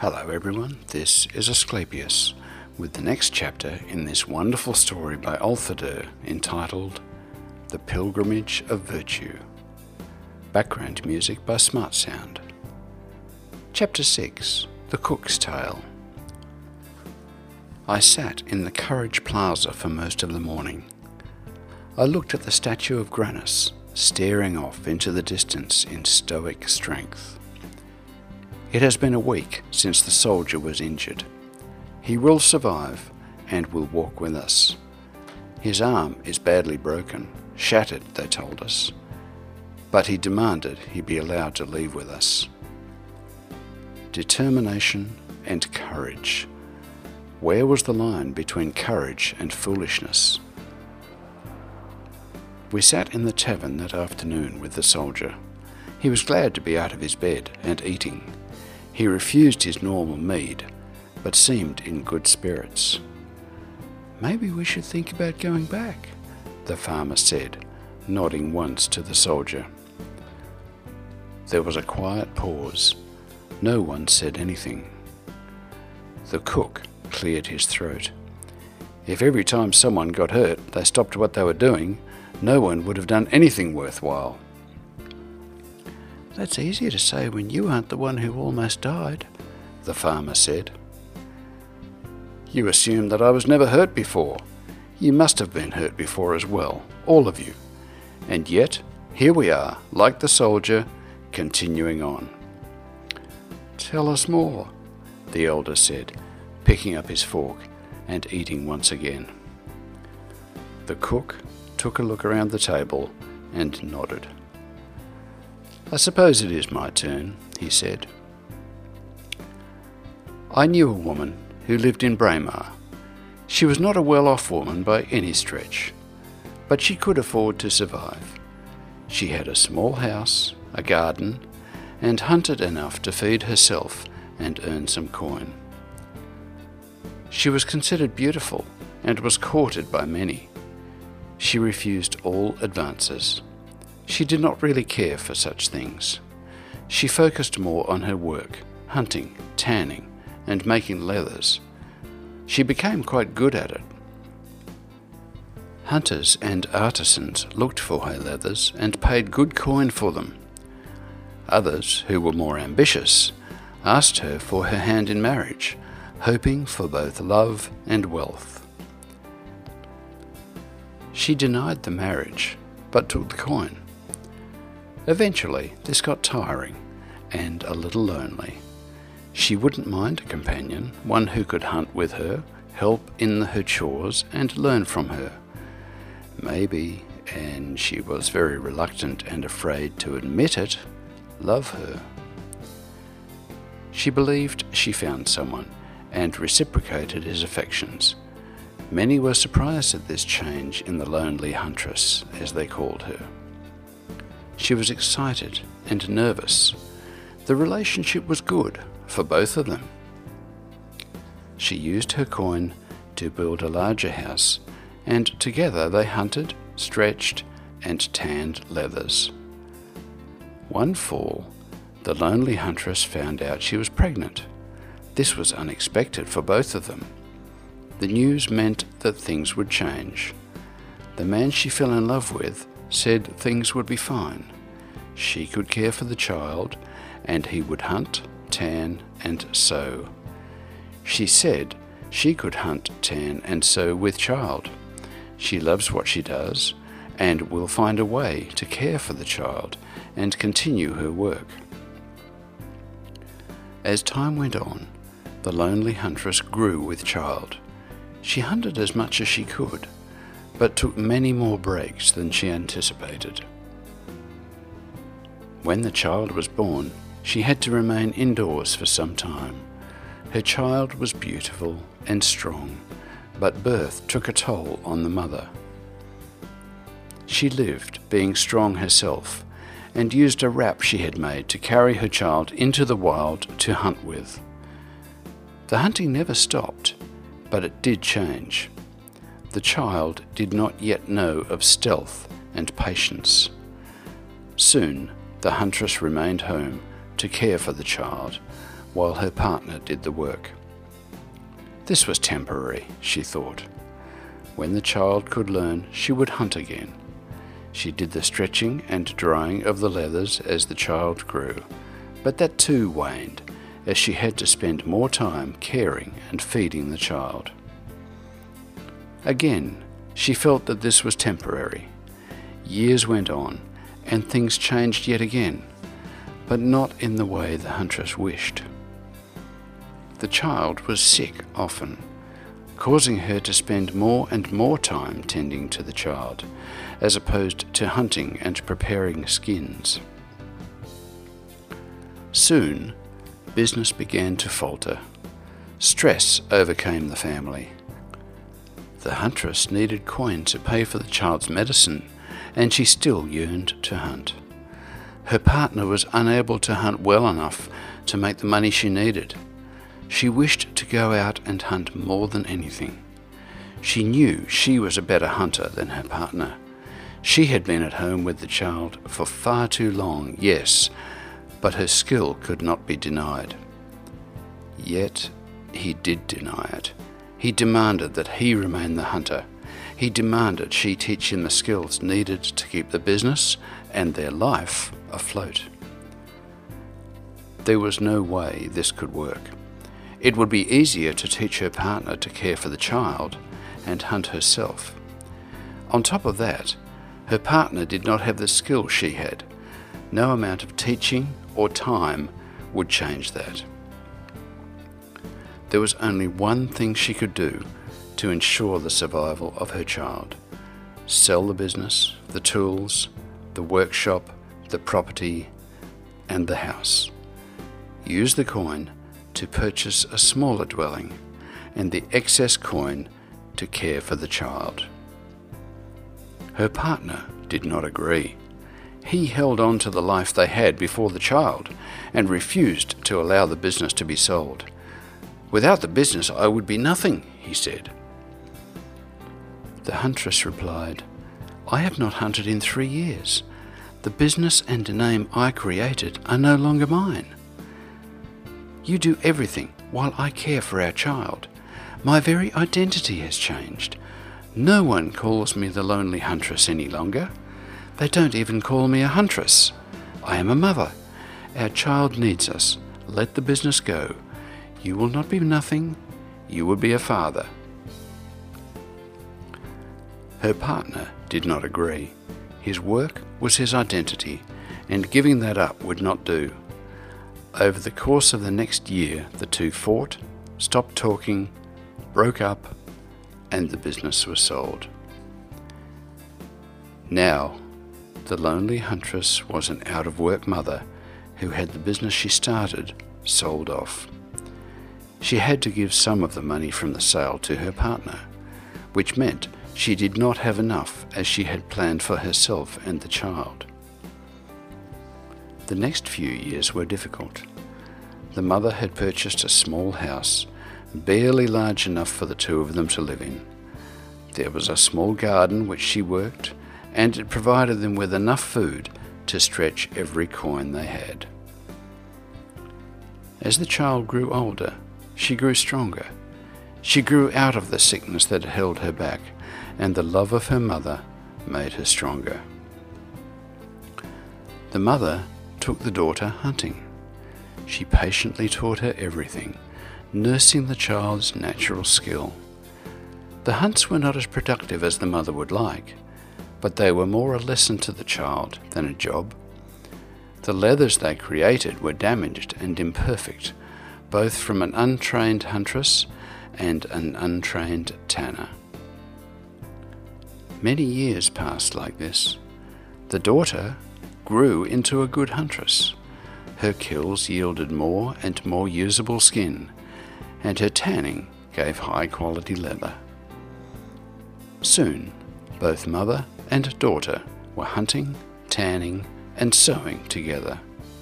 Hello everyone, this is Asclepius with the next chapter in this wonderful story by Alfader entitled The Pilgrimage of Virtue. Background music by Smart Sound. Chapter 6, The Cook's Tale. I sat in the Courage Plaza for most of the morning. I looked at the statue of Granus, staring off into the distance in stoic strength. It has been a week since the soldier was injured. He will survive and will walk with us. His arm is badly broken, shattered, they told us, but he demanded he be allowed to leave with us. Determination and courage. Where was the line between courage and foolishness? We sat in the tavern that afternoon with the soldier. He was glad to be out of his bed and eating. He refused his normal mead, but seemed in good spirits. "Maybe we should think about going back," the farmer said, nodding once to the soldier. There was a quiet pause. No one said anything. The cook cleared his throat. If every time someone got hurt they stopped what they were doing, no one would have done anything worthwhile. "That's easier to say when you aren't the one who almost died," the farmer said. "You assume that I was never hurt before. You must have been hurt before as well, all of you. And yet, here we are, like the soldier, continuing on." "Tell us more," the elder said, picking up his fork and eating once again. The cook took a look around the table and nodded. "I suppose it is my turn," he said. "I knew a woman who lived in Braemar. She was not a well-off woman by any stretch, but she could afford to survive. She had a small house, a garden, and hunted enough to feed herself and earn some coin. She was considered beautiful and was courted by many. She refused all advances. She did not really care for such things. She focused more on her work, hunting, tanning, and making leathers. She became quite good at it. Hunters and artisans looked for her leathers and paid good coin for them. Others, who were more ambitious, asked her for her hand in marriage, hoping for both love and wealth. She denied the marriage, but took the coin. Eventually, this got tiring and a little lonely. She wouldn't mind a companion, one who could hunt with her, help in her chores, and learn from her. Maybe, and she was very reluctant and afraid to admit it, love her. She believed she found someone and reciprocated his affections. Many were surprised at this change in the lonely huntress, as they called her. She was excited and nervous. The relationship was good for both of them. She used her coin to build a larger house, and together they hunted, stretched, and tanned leathers. One fall, the lonely huntress found out she was pregnant. This was unexpected for both of them. The news meant that things would change. The man she fell in love with said things would be fine. She could care for the child, and he would hunt, tan, and sew. She said she could hunt, tan, and sew with child. She loves what she does, and will find a way to care for the child and continue her work. As time went on, the lonely huntress grew with child. She hunted as much as she could, but took many more breaks than she anticipated. When the child was born, she had to remain indoors for some time. Her child was beautiful and strong, but birth took a toll on the mother. She lived, being strong herself, and used a wrap she had made to carry her child into the wild to hunt with. The hunting never stopped, but it did change. The child did not yet know of stealth and patience. Soon, the huntress remained home to care for the child, while her partner did the work. This was temporary, she thought. When the child could learn, she would hunt again. She did the stretching and drying of the leathers as the child grew, but that too waned, as she had to spend more time caring and feeding the child. Again, she felt that this was temporary. Years went on, and things changed yet again, but not in the way the huntress wished. The child was sick often, causing her to spend more and more time tending to the child, as opposed to hunting and preparing skins. Soon, business began to falter. Stress overcame the family. The huntress needed coin to pay for the child's medicine, and she still yearned to hunt. Her partner was unable to hunt well enough to make the money she needed. She wished to go out and hunt more than anything. She knew she was a better hunter than her partner. She had been at home with the child for far too long, yes, but her skill could not be denied. Yet he did deny it. He demanded that he remain the hunter. He demanded she teach him the skills needed to keep the business and their life afloat. There was no way this could work. It would be easier to teach her partner to care for the child and hunt herself. On top of that, her partner did not have the skill she had. No amount of teaching or time would change that. There was only one thing she could do to ensure the survival of her child: sell the business, the tools, the workshop, the property, and the house. Use the coin to purchase a smaller dwelling, and the excess coin to care for the child. Her partner did not agree. He held on to the life they had before the child and refused to allow the business to be sold. "Without the business, I would be nothing," he said. The huntress replied, "I have not hunted in 3 years. The business and the name I created are no longer mine. You do everything while I care for our child. My very identity has changed. No one calls me the lonely huntress any longer. They don't even call me a huntress. I am a mother. Our child needs us. Let the business go. You will not be nothing. You will be a father." Her partner did not agree. His work was his identity, and giving that up would not do. Over the course of the next year, the two fought, stopped talking, broke up, and the business was sold. Now, the lonely huntress was an out-of-work mother who had the business she started sold off. She had to give some of the money from the sale to her partner, which meant she did not have enough as she had planned for herself and the child. The next few years were difficult. The mother had purchased a small house, barely large enough for the two of them to live in. There was a small garden which she worked, and it provided them with enough food to stretch every coin they had. As the child grew older, she grew stronger. She grew out of the sickness that had held her back, and the love of her mother made her stronger. The mother took the daughter hunting. She patiently taught her everything, nursing the child's natural skill. The hunts were not as productive as the mother would like, but they were more a lesson to the child than a job. The leathers they created were damaged and imperfect, both from an untrained huntress and an untrained tanner. Many years passed like this. The daughter grew into a good huntress. Her kills yielded more and more usable skin, and her tanning gave high-quality leather. Soon, both mother and daughter were hunting, tanning, and sewing together.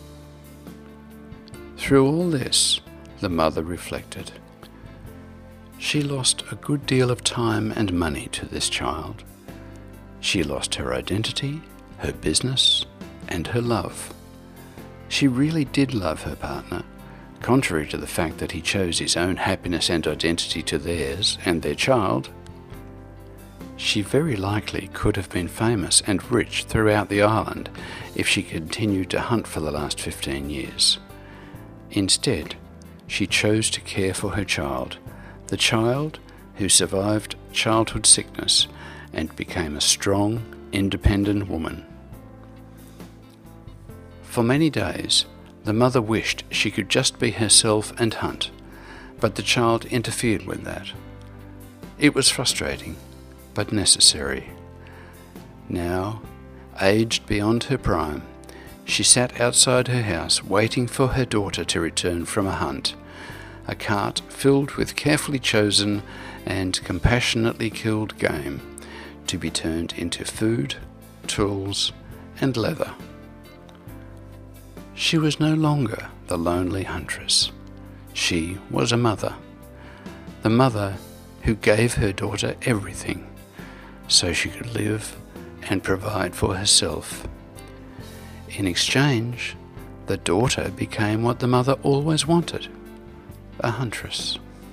Through all this, the mother reflected. She lost a good deal of time and money to this child. She lost her identity, her business, and her love. She really did love her partner, contrary to the fact that he chose his own happiness and identity to theirs and their child, she very likely could have been famous and rich throughout the island if she continued to hunt for the last 15 years. Instead, she chose to care for her child, the child who survived childhood sickness and became a strong, independent woman. For many days, the mother wished she could just be herself and hunt, but the child interfered with that. It was frustrating, but necessary. Now, aged beyond her prime, she sat outside her house waiting for her daughter to return from a hunt, a cart filled with carefully chosen and compassionately killed game to be turned into food, tools, and leather. She was no longer the lonely huntress. She was a mother. The mother who gave her daughter everything so she could live and provide for herself. In exchange, the daughter became what the mother always wanted, a huntress.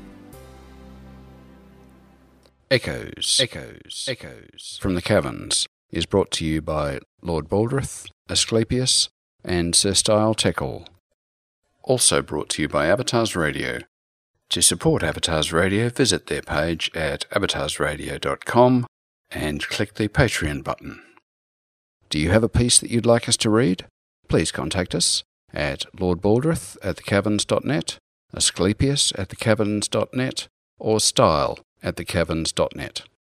Echoes from the Caverns is brought to you by Lord Baldrith, Asclepius, and Sir Style Teckle. Also brought to you by Avatars Radio. To support Avatars Radio, visit their page at avatarsradio.com and click the Patreon button. Do you have a piece that you'd like us to read? Please contact us at lordbaldrith@thecaverns.net, Asclepius@thecaverns.net, or Style@thecaverns.net.